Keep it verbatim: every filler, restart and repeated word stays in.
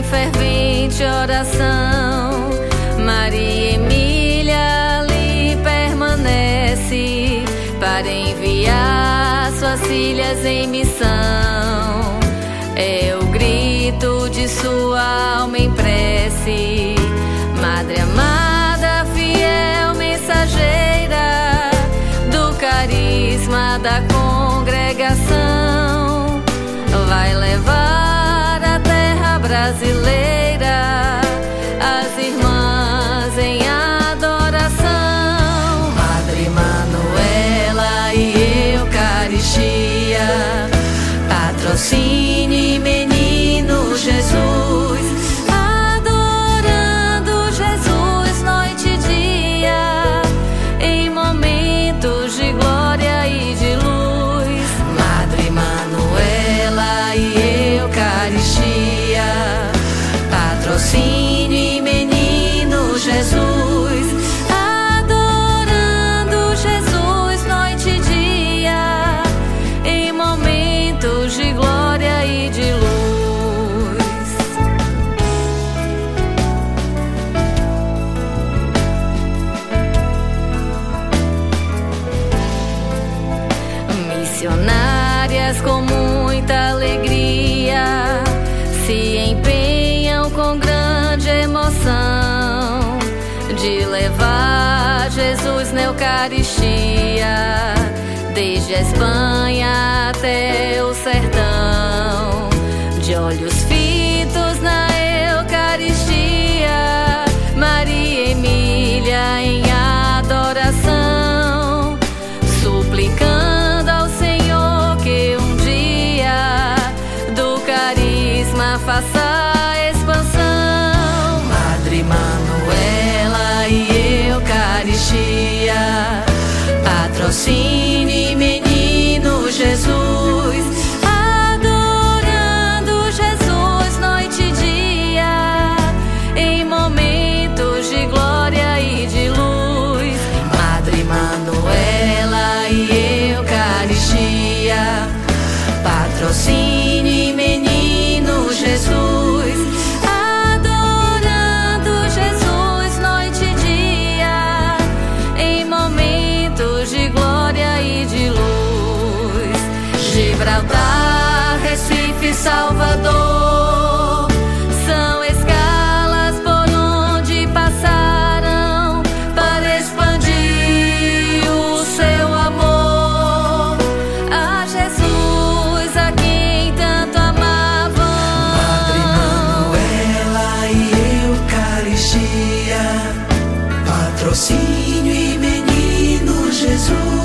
fervente oração, Maria Emília ali permanece para enviar suas filhas em missão. É o grito de sua alma em prece, Madre amada, fiel mensageira do carisma da congregação, vai levar à terra brasileira as irmãs em adoração. Madre Manuela e Eucaristia, patrocine menino Jesus, adorando Jesus noite e dia, em momentos de glória e de luz. Madre Manuela e Eucaristia, patrocine menino Jesus, adorando Jesus noite e dia, em momentos de glória e de luz. Missionárias com muita alegria se empenham com grande emoção de levar Jesus na Eucaristia, desde a Espanha até o sertão, de olhos fitos na Eucaristia, Maria Emília em adoração, suplicando ao Senhor que um dia do carisma faça a expansão. Madre Manuela e Eucaristia, patrocine menino Jesus, adorando Jesus noite e dia, em momentos de glória e de luz. Madre Manuela e Eucaristia, patrocine menino Jesus, adorando Jesus noite e dia, em momentos de glória e de luz. Gibraltar, Recife, Salvador são escalas por onde passaram para expandir o seu amor a Jesus, a quem tanto amavam. Madre Manuela e Eucaristia, patrocínio e menino Jesus.